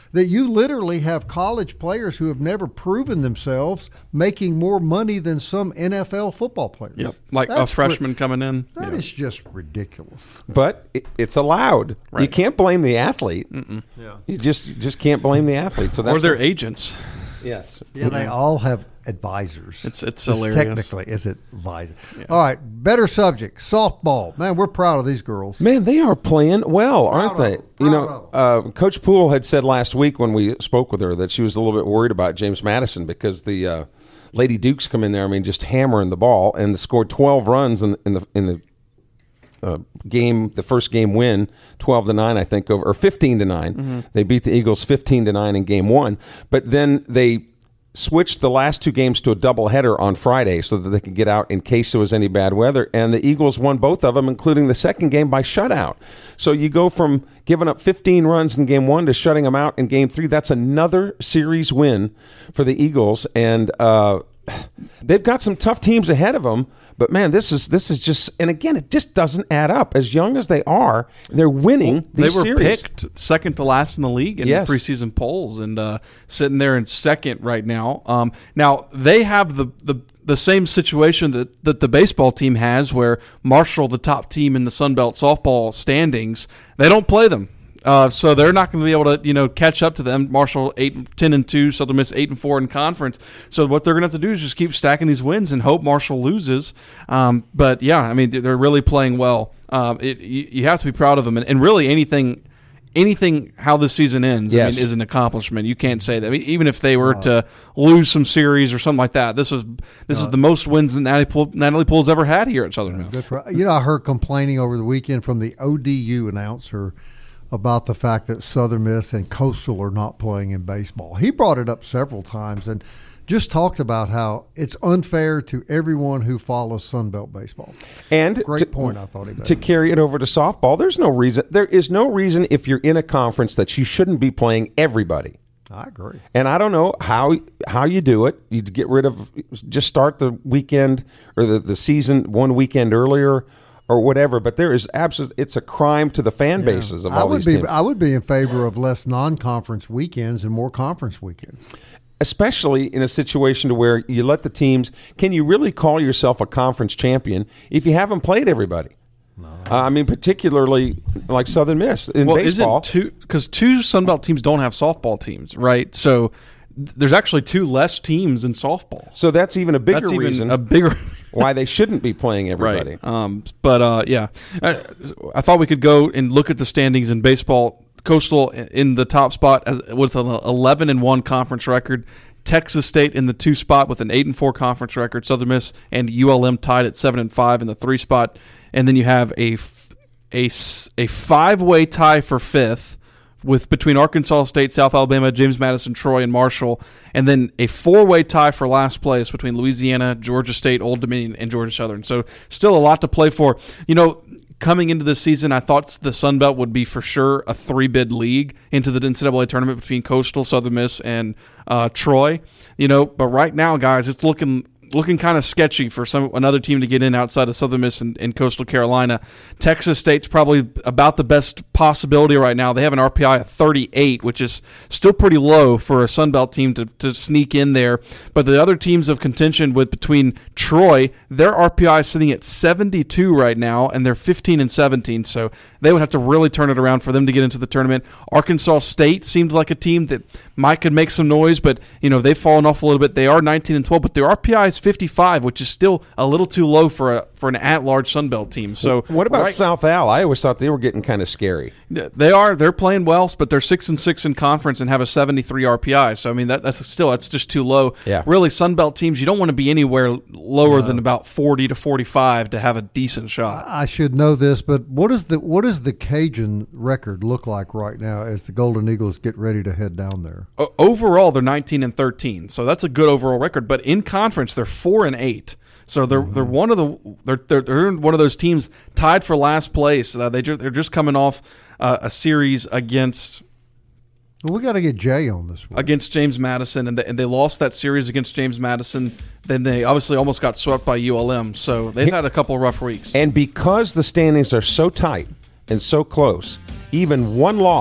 Speaker 4: that you literally have college players who have never proven themselves making more money than some N F L football players.
Speaker 6: Yep, like
Speaker 4: That's
Speaker 6: a freshman
Speaker 4: ri-
Speaker 6: coming in.
Speaker 4: That
Speaker 6: yeah.
Speaker 4: is just ridiculous.
Speaker 7: But it, it's allowed.
Speaker 6: Right.
Speaker 7: You can't blame the athlete.
Speaker 6: Mm-mm.
Speaker 4: Yeah.
Speaker 7: You just you just can't blame the athlete. So that's
Speaker 6: Or their
Speaker 7: what,
Speaker 6: agents.
Speaker 7: yes.
Speaker 4: Yeah, they all have advisors.
Speaker 6: It's it's
Speaker 4: This
Speaker 6: hilarious.
Speaker 4: Technically, is it advisor? All right, better subject, softball. Man, we're proud of these girls.
Speaker 7: Man, they are playing well, aren't
Speaker 4: Proud of
Speaker 7: they?
Speaker 4: them.
Speaker 7: You
Speaker 4: Proud
Speaker 7: know, uh, Coach Poole had said last week when we spoke with her that she was a little bit worried about James Madison because the uh, Lady Dukes come in there. I mean, just hammering the ball and scored twelve runs in, in the in the uh, game, the first game win, twelve to nine, I think, over or fifteen to nine. Mm-hmm. They beat the Eagles fifteen to nine in game one, but then they switched the last two games to a doubleheader on Friday so that they could get out in case there was any bad weather. And the Eagles won both of them, including the second game by shutout. So you go from giving up fifteen runs in game one to shutting them out in game three. That's another series win for the Eagles. And uh, they've got some tough teams ahead of them. But, man, this is this is just – and, again, it just doesn't add up. As young as they are, they're winning these
Speaker 6: They were
Speaker 7: series.
Speaker 6: picked second to last in the league in
Speaker 7: Yes.
Speaker 6: the preseason polls and uh, sitting there in second right now. Um, now, they have the, the the same situation that, that the baseball team has where Marshall, the top team in the Sun Belt softball standings, they don't play them. Uh, so they're not going to be able to, you know, catch up to them. Marshall eight, ten and two, Southern Miss eight and four in conference. So what they're going to have to do is just keep stacking these wins and hope Marshall loses. Um, but yeah, I mean they're really playing well. Um, it, you, you have to be proud of them, and, and really anything, anything how this season ends,
Speaker 7: Yes.
Speaker 6: I mean, is an accomplishment. You can't say that. I mean, even if they were to lose some series or something like that, this was this is the most wins that Natalie Poole, Natalie Poole's ever had here at Southern Miss.
Speaker 4: Good for, you know, I heard complaining over the weekend from the O D U announcer about the fact that Southern Miss and Coastal are not playing in baseball. He brought it up several times and just talked about how it's unfair to everyone who follows Sun Belt baseball.
Speaker 7: And
Speaker 4: Great
Speaker 7: to,
Speaker 4: point, I thought he made.
Speaker 7: to carry it over to softball, there's no reason. There is no reason if you're in a conference that you shouldn't be playing everybody.
Speaker 4: I agree.
Speaker 7: And I don't know how how you do it. You get rid of just start the weekend or the, the season one weekend earlier or whatever. But there is absolutely it's a crime to the fan bases of all
Speaker 4: I would
Speaker 7: these
Speaker 4: be
Speaker 7: teams.
Speaker 4: I would be in favor of less non-conference weekends and more conference weekends.
Speaker 7: Especially in a situation to where you let the teams. Can you really call yourself a conference champion if you haven't played everybody? No. Uh, I mean, particularly like Southern Miss in
Speaker 6: well,
Speaker 7: baseball.
Speaker 6: isn't two because two Sun Belt teams don't have softball teams, right? So th- there's actually two less teams in softball.
Speaker 7: So that's even a bigger
Speaker 6: That's even
Speaker 7: reason
Speaker 6: a bigger
Speaker 7: why they shouldn't be playing everybody.
Speaker 6: Right. Um, but uh, yeah, I, I thought we could go and look at the standings in baseball. Coastal in the top spot as, with an eleven and one conference record. Texas State in the two spot with an eight and four conference record. Southern Miss and U L M tied at seven and five in the three spot. And then you have a a, a five way tie for fifth with between Arkansas State, South Alabama, James Madison, Troy, and Marshall, and then a four way tie for last place between Louisiana, Georgia State, Old Dominion, and Georgia Southern. So still a lot to play for. You know, coming into this season, I thought the Sun Belt would be for sure a three-bid league into the N C double A tournament between Coastal, Southern Miss, and uh, Troy. You know, but right now, guys, it's looking looking kind of sketchy for some another team to get in outside of Southern Miss and, and Coastal Carolina. Texas State's probably about the best possibility right now. They have an R P I of thirty-eight, which is still pretty low for a Sun Belt team to, to sneak in there. But the other teams of contention with between Troy, their R P I is sitting at seventy-two right now, and they're fifteen and seventeen. So they would have to really turn it around for them to get into the tournament. Arkansas State seemed like a team that might could make some noise, but you know they've fallen off a little bit. They are nineteen and twelve, but their R P I is fifty-five, which is still a little too low for a for an at-large Sun Belt team. So
Speaker 7: what about
Speaker 6: right,
Speaker 7: South Al? I always thought they were getting kind of scary.
Speaker 6: They are. They're playing well, but they're six and six in conference and have a seventy-three R P I. So I mean that that's still that's just too low.
Speaker 7: Yeah.
Speaker 6: Really, Sun Belt teams you don't want to be anywhere lower than about forty to forty-five to have a decent shot.
Speaker 4: I should know this, but what is the what does the Cajun record look like right now as the Golden Eagles get ready to head down there?
Speaker 6: O- overall, they're nineteen and thirteen, so that's a good overall record. But in conference, they're four and eight. So they're mm-hmm. they're one of the they're, they're they're one of those teams tied for last place. Uh, they just, they're just coming off uh, a series against.
Speaker 4: Well, we got to get Jay on this one.
Speaker 6: Against James Madison, and they, and they lost that series against James Madison. Then they obviously almost got swept by U L M. So they've had a couple of rough weeks.
Speaker 7: And because the standings are so tight and so close, even one loss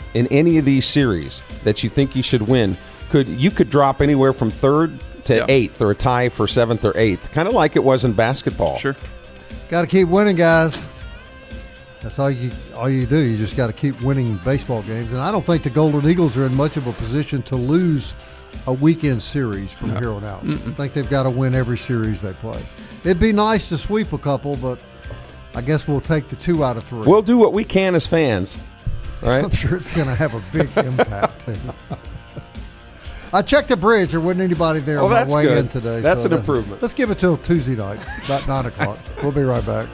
Speaker 7: in any of these series that you think you should win, could you could drop anywhere from third to
Speaker 6: Yeah.
Speaker 7: eighth, or a tie for seventh or eighth, kind of like it was in basketball.
Speaker 6: Sure.
Speaker 4: Got to keep winning, guys. That's all you all you do. You just got to keep winning baseball games. And I don't think the Golden Eagles are in much of a position to lose a weekend series from here on out.
Speaker 6: Mm-mm.
Speaker 4: I think they've got to win every series they play. It'd be nice to sweep a couple, but I guess we'll take the two out of three.
Speaker 7: We'll do what we can as fans. All right?
Speaker 4: I'm sure it's going to have a big impact. I checked the bridge. There wasn't anybody there
Speaker 7: Oh,
Speaker 4: on my
Speaker 7: that's
Speaker 4: way
Speaker 7: good.
Speaker 4: in today.
Speaker 7: That's
Speaker 4: so
Speaker 7: an
Speaker 4: that-
Speaker 7: improvement.
Speaker 4: Let's give it till Tuesday night, about nine o'clock. We'll be right back.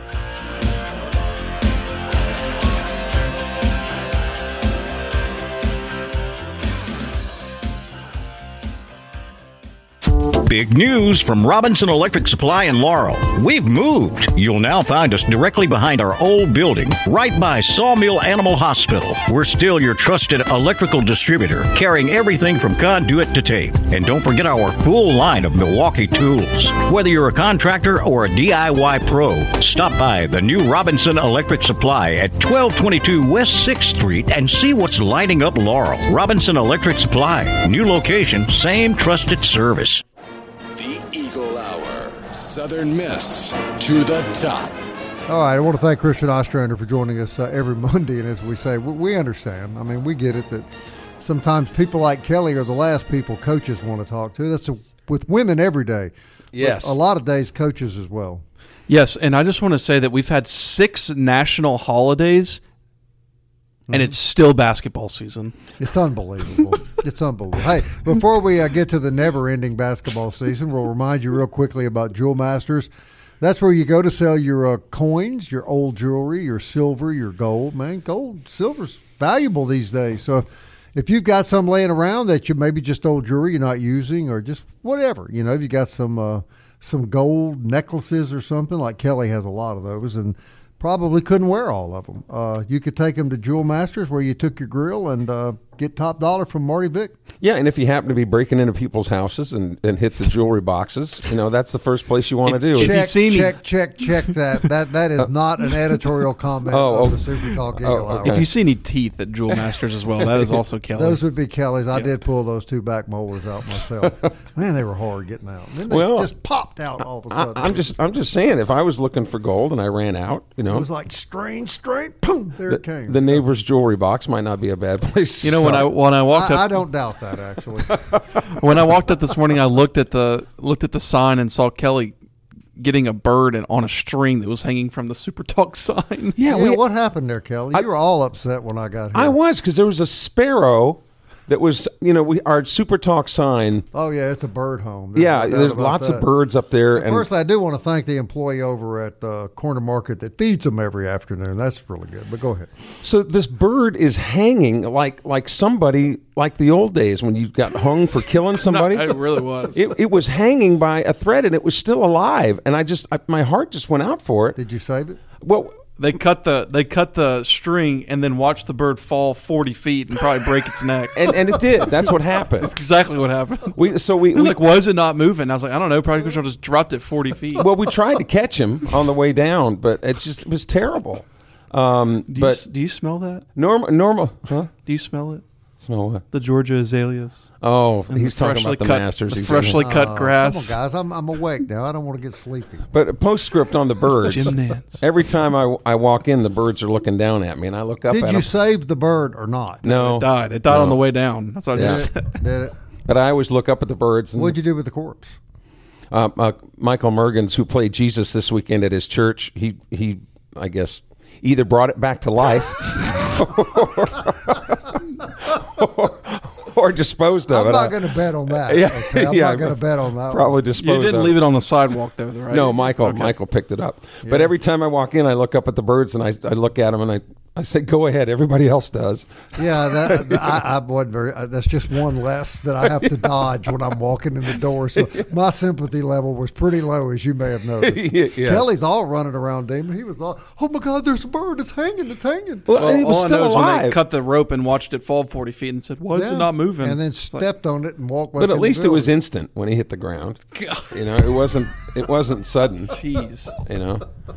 Speaker 8: Big news from Robinson Electric Supply in Laurel. We've moved. You'll now find us directly behind our old building, right by Sawmill Animal Hospital. We're still your trusted electrical distributor, carrying everything from conduit to tape. And don't forget our full line of Milwaukee tools. Whether you're a contractor or a D I Y pro, stop by the new Robinson Electric Supply at twelve twenty-two West sixth Street and see what's lighting up Laurel. Robinson Electric Supply. New location, same trusted service.
Speaker 1: The Eagle Hour. Southern Miss to the top.
Speaker 4: All right, I want to thank Christian Ostrander for joining us uh, every Monday. And as we say, we, we understand. I mean, we get it that sometimes people like Kelly are the last people coaches want to talk to. That's a, with women every day.
Speaker 7: Yes.
Speaker 4: But a lot of days, coaches as well.
Speaker 6: Yes, and I just want to say that we've had six national holidays, and it's still basketball season.
Speaker 4: It's unbelievable. It's unbelievable. Hey, before we uh, get to the never-ending basketball season, we'll remind you real quickly about Jewel Masters. That's where you go to sell your uh, coins, your old jewelry, your silver, your gold. Man, gold, silver's valuable these days. So if you've got some laying around that you maybe just old jewelry you're not using, or just whatever, you know, if you got some uh, some gold necklaces or something, like Kelly has a lot of those, and probably couldn't wear all of them. Uh, you could take them to Jewel Masters where you took your grill and uh, get top dollar from Marty Vick.
Speaker 7: Yeah, and if you happen to be breaking into people's houses and, and hit the jewelry boxes, you know, that's the first place you want to do.
Speaker 4: Check,
Speaker 6: you see me-
Speaker 4: check, check, check that. That that is not an editorial comment
Speaker 7: Oh,
Speaker 4: of
Speaker 7: oh.
Speaker 4: the Super Talk Eagle
Speaker 7: Oh,
Speaker 4: Hour.
Speaker 7: okay.
Speaker 6: If you see any teeth at Jewel Masters as well, that is also Kelly.
Speaker 4: Those would be Kelly's. I did pull those two back molars out myself. Man, they were hard getting out. Then they
Speaker 7: Well,
Speaker 4: just popped out all of a
Speaker 7: I,
Speaker 4: sudden.
Speaker 7: I'm just I'm just saying, if I was looking for gold and I ran out, you
Speaker 4: It
Speaker 7: know,
Speaker 4: was like strange, strange. Boom! There
Speaker 7: the,
Speaker 4: it came.
Speaker 7: the neighbor's jewelry box might not be a bad place. to
Speaker 6: you know, when I
Speaker 7: start.
Speaker 6: when I walked
Speaker 4: I,
Speaker 6: up,
Speaker 4: I don't doubt that actually.
Speaker 6: when I walked up this morning, I looked at the looked at the sign and saw Kelly getting a bird and on a string that was hanging from the Super Talk sign.
Speaker 7: yeah,
Speaker 4: yeah,
Speaker 7: we,
Speaker 4: what happened there, Kelly? You were all upset when I got here.
Speaker 7: I was, because there was a sparrow that was, you know, we our Super Talk sign.
Speaker 4: Oh yeah, it's a bird home. There's
Speaker 7: Yeah,
Speaker 4: no doubt
Speaker 7: there's
Speaker 4: about
Speaker 7: lots
Speaker 4: that.
Speaker 7: of birds up there, and
Speaker 4: First, I do want to thank the employee over at the corner market that feeds them every afternoon. That's really good. But go ahead.
Speaker 7: so this bird is hanging like like somebody like the old days when you got hung for killing somebody.
Speaker 6: it really was.
Speaker 7: It, it was hanging by a thread, and it was still alive. And I just, I, my heart just went out for it.
Speaker 4: Did you save it?
Speaker 7: Well,
Speaker 6: They cut the they cut the string and then watched the bird fall forty feet and probably break its neck.
Speaker 7: and, and it did. That's what happened.
Speaker 6: That's exactly what happened.
Speaker 7: We so we,
Speaker 6: He was
Speaker 7: we
Speaker 6: like, "Why is it not moving?" I was like, "I don't know. Probably because I just dropped it forty feet."
Speaker 7: well, we tried to catch him on the way down, but it just it was terrible. Um,
Speaker 6: do
Speaker 7: but
Speaker 6: you, do you smell that?
Speaker 7: normal, normal, huh?
Speaker 6: Do you smell it?
Speaker 7: Smell what?
Speaker 6: The Georgia azaleas.
Speaker 7: Oh,
Speaker 6: And
Speaker 7: he's
Speaker 6: the
Speaker 7: talking
Speaker 6: freshly
Speaker 7: about the
Speaker 6: cut,
Speaker 7: Masters.
Speaker 6: the
Speaker 7: He's
Speaker 6: freshly
Speaker 7: saying.
Speaker 6: cut
Speaker 4: Uh,
Speaker 6: grass.
Speaker 4: Come on, guys. I'm, I'm awake now. I don't want to get sleepy.
Speaker 7: But postscript on the birds.
Speaker 6: Jim Nance.
Speaker 7: Every time I, I walk in, the birds are looking down at me, and I look up
Speaker 4: Did
Speaker 7: at
Speaker 4: you
Speaker 7: them.
Speaker 4: save the bird or not?
Speaker 7: No,
Speaker 6: It died. It died
Speaker 7: No.
Speaker 6: on the way down. That's what I
Speaker 7: Yeah.
Speaker 6: just said.
Speaker 4: Did it?
Speaker 7: But I always look up at the birds. And,
Speaker 4: What'd you do with the corpse?
Speaker 7: uh, uh, Michael Mergens, who played Jesus this weekend at his church, he he I guess either brought it back to life or, or disposed of
Speaker 4: I'm
Speaker 7: it.
Speaker 4: not
Speaker 7: I-
Speaker 4: going to bet on that.
Speaker 7: Yeah,
Speaker 4: okay? I'm
Speaker 7: yeah,
Speaker 4: not going to bet on that.
Speaker 7: Probably
Speaker 4: one.
Speaker 7: disposed
Speaker 6: You didn't
Speaker 7: of
Speaker 6: leave it on the sidewalk, though, right?
Speaker 7: No, Michael.
Speaker 6: Okay.
Speaker 7: Michael picked it up. But every time I walk in, I look up at the birds and I, I look at them and I, I say, "Go ahead." Everybody else does.
Speaker 4: Yeah, that I, I wasn't very. Uh, that's just one less that I have to dodge when I'm walking in the door. So my sympathy level was pretty low, as you may have noticed.
Speaker 7: Yes.
Speaker 4: Kelly's all running around, Damon. He was all, "Oh my God, there's a bird! It's hanging! It's hanging!"
Speaker 7: Well,
Speaker 6: Well,
Speaker 7: it was
Speaker 6: all I
Speaker 7: still
Speaker 6: know is when
Speaker 7: alive.
Speaker 6: they cut the rope and watched it fall forty feet and said, "Why is
Speaker 4: Yeah.
Speaker 6: it not moving?"
Speaker 4: And then
Speaker 6: It's like,
Speaker 4: stepped on it and walked. back
Speaker 7: But at
Speaker 4: in
Speaker 7: least
Speaker 4: the
Speaker 7: it was
Speaker 4: building.
Speaker 7: instant when he hit the ground. You know, it wasn't. It wasn't sudden.
Speaker 6: Jeez.
Speaker 7: You know.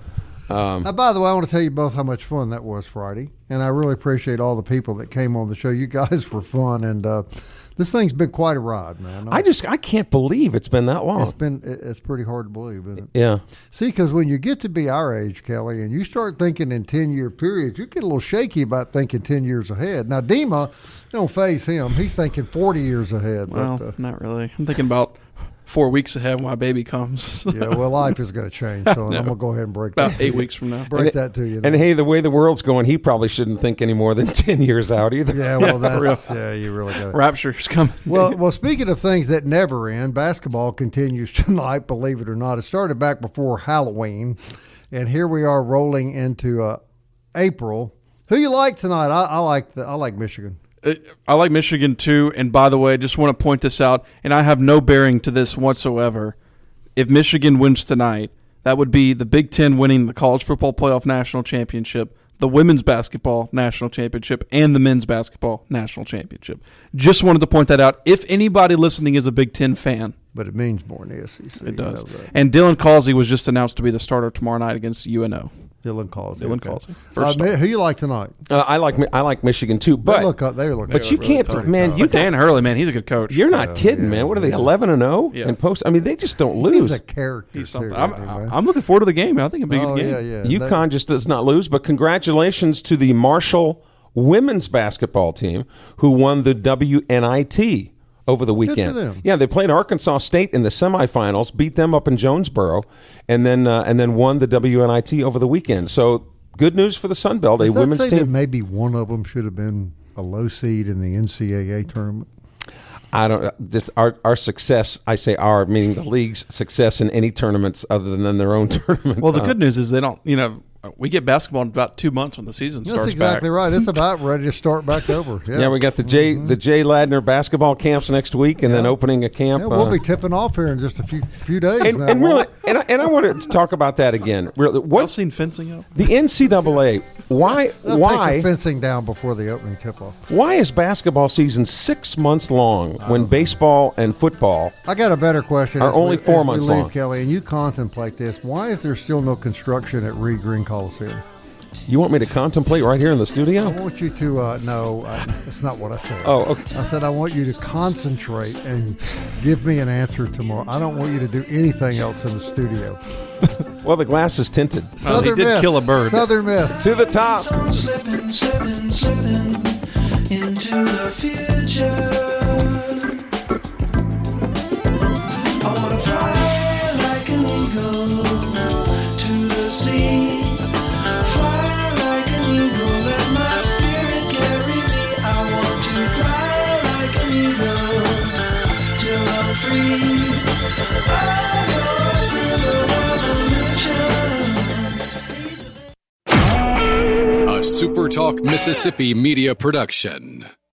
Speaker 7: Um,
Speaker 4: uh, by the way, I want to tell you both how much fun that was Friday, and I really appreciate all the people that came on the show. You guys were fun, and uh, this thing's been quite a ride, man.
Speaker 7: I just I can't believe it's been that long.
Speaker 4: It's been it's pretty hard to believe, isn't it?
Speaker 7: Yeah.
Speaker 4: See, because when you get to be our age, Kelly, and you start thinking in ten-year periods, you get a little shaky about thinking ten years ahead. Now, Dima, don't phase him. He's thinking forty years ahead.
Speaker 6: Well,
Speaker 4: but, uh,
Speaker 6: not really. I'm thinking about four weeks ahead when my baby comes.
Speaker 4: yeah, well, life is going to change, so
Speaker 6: No.
Speaker 4: I'm going to go ahead and break
Speaker 6: About
Speaker 4: that.
Speaker 6: eight weeks from now.
Speaker 4: Break
Speaker 7: And it-
Speaker 4: that to you.
Speaker 7: And
Speaker 4: now.
Speaker 7: hey, the way the world's going, he probably shouldn't think any more than ten years out either.
Speaker 4: Yeah, well, that's yeah, you really got it.
Speaker 6: Rapture's coming.
Speaker 4: Well, well, speaking of things that never end, basketball continues tonight, believe it or not. It started back before Halloween, and here we are rolling into uh, April. Who you like tonight? I, I like the I like Michigan.
Speaker 6: I like Michigan too, and by the way, I just want to point this out, and I have no bearing to this whatsoever. If Michigan wins tonight, that would be the Big Ten winning the College Football Playoff National Championship, the Women's Basketball National Championship, and the Men's Basketball National Championship. Just wanted to point that out. If anybody listening is a Big Ten fan,
Speaker 4: But it means more in the S E C.
Speaker 6: it does.
Speaker 4: You know that.
Speaker 6: And Dylan Causey was just announced to be the starter tomorrow night against U N O.
Speaker 4: Dylan Causey.
Speaker 6: Dylan
Speaker 4: okay.
Speaker 6: Causey.
Speaker 4: Uh,
Speaker 6: First
Speaker 4: who you like tonight?
Speaker 7: Uh, I like Mi- I like Michigan too,
Speaker 4: They
Speaker 7: but
Speaker 4: look up. They look.
Speaker 7: but
Speaker 4: they
Speaker 7: you
Speaker 4: look really
Speaker 7: can't,
Speaker 4: tough.
Speaker 7: man. You
Speaker 6: But Dan Hurley, man, he's a good coach.
Speaker 7: You're not
Speaker 4: Yeah,
Speaker 7: kidding,
Speaker 4: yeah,
Speaker 7: man. What are they,
Speaker 4: yeah.
Speaker 7: eleven and zero
Speaker 6: Yeah.
Speaker 7: in post? I mean, they just don't lose.
Speaker 4: He's a character.
Speaker 6: He's
Speaker 4: too,
Speaker 6: something. I'm,
Speaker 4: isn't he, man?
Speaker 6: I'm looking forward to the game. I think it'll be a
Speaker 4: Oh
Speaker 6: good game.
Speaker 4: yeah, yeah.
Speaker 7: UConn just does not lose, but congratulations to the Marshall women's basketball team who won the W N I T over the weekend.
Speaker 4: for them.
Speaker 7: Yeah, they played Arkansas State in the semifinals, beat them up in Jonesboro, and then uh, and then won the W N I T over the weekend. So good news for the Sun Belt, a
Speaker 4: Does that
Speaker 7: women's
Speaker 4: say that
Speaker 7: team.
Speaker 4: maybe one of them should have been a low seed in the N C double A tournament?
Speaker 7: I don't. This our our success. I say our, meaning the league's success in any tournaments other than their own tournament.
Speaker 6: Well, the
Speaker 7: Uh,
Speaker 6: good news is they don't, you know, we get basketball in about two months when the season
Speaker 4: That's
Speaker 6: starts
Speaker 4: exactly
Speaker 6: back.
Speaker 4: right. It's about ready to start back over. Yeah,
Speaker 7: Yeah, we got the Jay the Jay Ladner basketball camps next week, and then
Speaker 4: Yeah.
Speaker 7: opening a camp.
Speaker 4: Yeah, we'll
Speaker 7: uh,
Speaker 4: be tipping off here in just a few few days.
Speaker 7: and,
Speaker 4: now.
Speaker 7: and really, and I, and I wanted to talk about that again. Really,
Speaker 6: Y'all
Speaker 7: what
Speaker 6: seen fencing up?
Speaker 7: the N C double A? Why
Speaker 4: They'll
Speaker 7: why
Speaker 4: take the fencing down before the opening tip-off.
Speaker 7: why is basketball season six months long when baseball and football?
Speaker 4: I got a better question.
Speaker 7: Are
Speaker 4: as we-
Speaker 7: only four
Speaker 4: as we
Speaker 7: months
Speaker 4: leave,
Speaker 7: long.
Speaker 4: Kelly, and you contemplate this. Why is there still no construction at Reed Green Coliseum?
Speaker 7: You want me to contemplate right here in the
Speaker 4: I
Speaker 7: studio?
Speaker 4: want you to uh, no, I, that's not what I said.
Speaker 7: Oh, okay.
Speaker 4: I said I want you to concentrate and give me an answer tomorrow. I don't want you to do anything else in the studio.
Speaker 7: Well, the glass is tinted.
Speaker 6: Well, he did
Speaker 4: Miss.
Speaker 6: kill a bird.
Speaker 4: Southern Miss.
Speaker 7: To the top.
Speaker 9: Slipping, slipping, slipping into the future. I wanna fly like an eagle to the sea. Fly like an eagle, let my spirit carry me. I want to fly like an eagle till I'm free. I go through the revolution.
Speaker 1: A SuperTalk Mississippi media production.